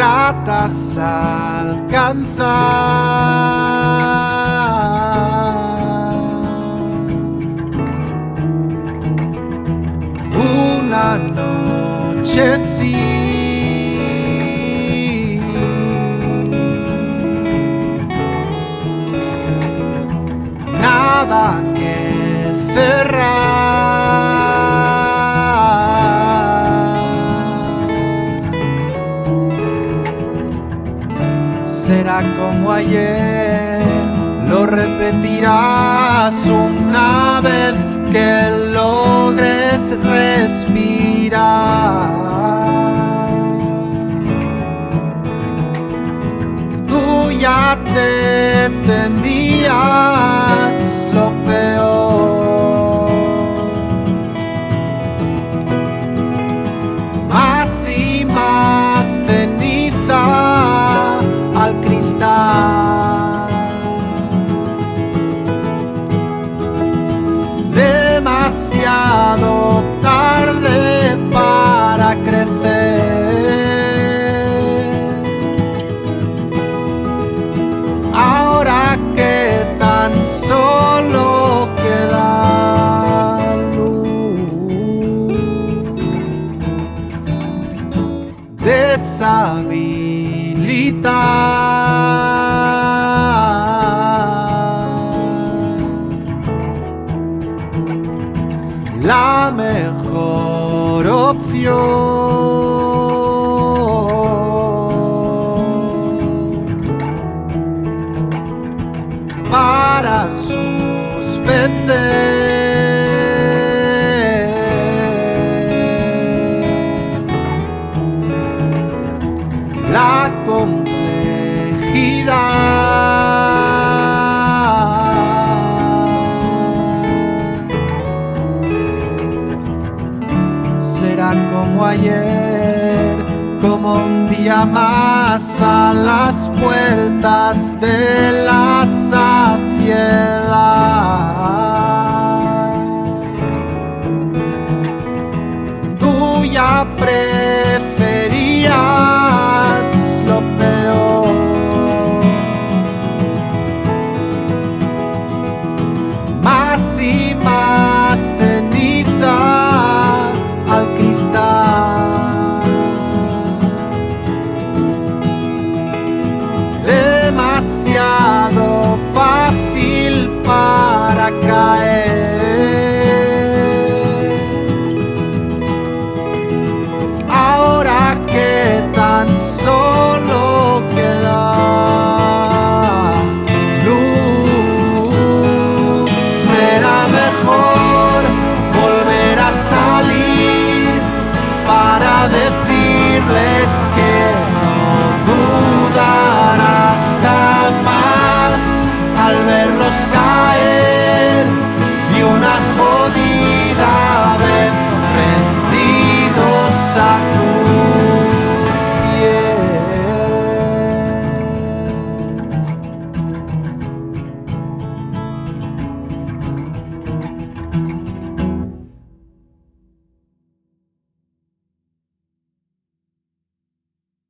tratas alcanzar una noche sí, nada que cerrar, será como ayer, lo repetirás una vez que logres respirar. Tú ya te temías lo peor, más y más ceniza al cristal. Demasiado tarde para crecer, ahora que tan solo queda luz. Deshabilitar la mejor opción para suspender la complejidad. Será como ayer, como un día más a las puertas de la saciedad. Tú ya preferías lo peor, más y más ceniza al cristal. Demasiado fácil para caer.